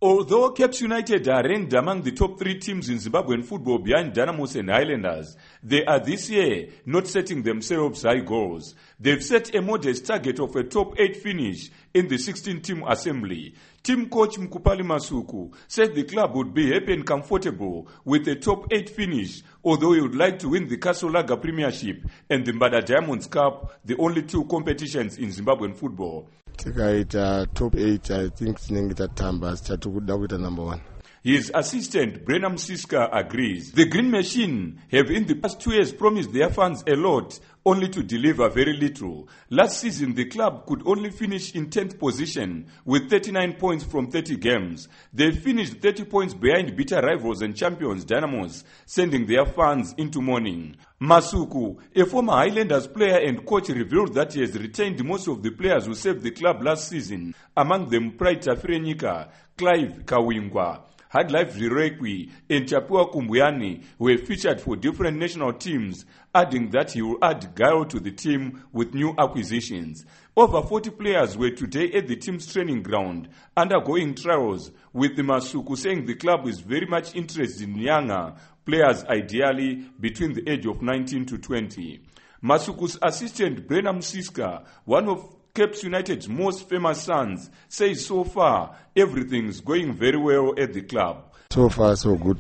Although Cape United are ranked among the top 3 teams in Zimbabwean football behind Dynamos and Highlanders, they are this year not setting themselves high goals. They've set a modest target of a top 8 finish in the 16-team assembly. Team coach Mkupali Masuku said the club would be happy and comfortable with a top 8 finish, although he would like to win the Kasolaga Premiership and the Mbada Diamonds Cup, the only 2 competitions in Zimbabwean football. Top 8, I think Tamba number 1. His assistant, Brenham Siska, agrees. The Green Machine have in the past 2 years promised their fans a lot, only to deliver very little. Last season, the club could only finish in 10th position with 39 points from 30 games. They finished 30 points behind bitter rivals and champions Dynamos, sending their fans into mourning. Masuku, a former Highlanders player and coach, revealed that he has retained most of the players who saved the club last season, among them Pride Tafirenyika, Clive Kawingwa, Hardlife Rirekwi, and Chapua Kumbuyani were featured for different national teams, adding that he will add guile to the team with new acquisitions. Over 40 players were today at the team's training ground, undergoing trials, with the Masuku saying the club is very much interested in younger players, ideally between the age of 19 to 20. Masuku's assistant, Brenham Siska, one of Cape United's most famous sons, says so far everything's going very well at the club. So far so good.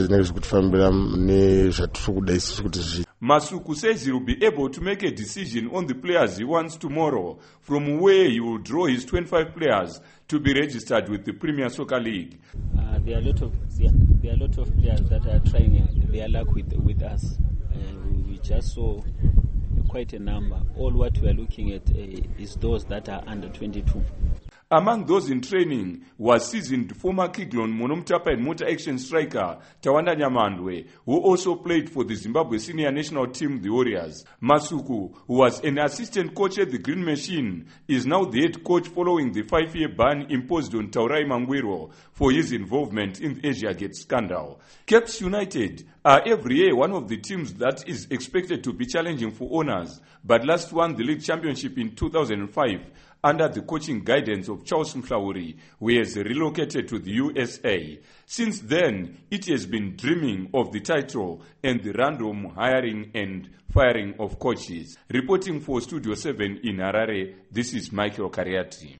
Masuku says he will be able to make a decision on the players he wants tomorrow, from where he will draw his 25 players to be registered with the Premier Soccer League. There are a lot of players that are trying their luck with us. We just saw quite a number. All what we are looking at is those that are under 22. Among those in training was seasoned former Kiglon Monomtapa and Motor Action striker Tawanda Nyamandwe, who also played for the Zimbabwe senior national team, the Warriors. Masuku, who was an assistant coach at the Green Machine, is now the head coach following the 5-year ban imposed on Taurai Mangwiro for his involvement in the Asia Gate scandal. Cape United are every year one of the teams that is expected to be challenging for honours, but last won the league championship in 2005 under the coaching guidance of Charles Mflauri, who has relocated to the USA. Since then, it has been dreaming of the title and the random hiring and firing of coaches. Reporting for Studio 7 in Harare, this is Michael Kariati.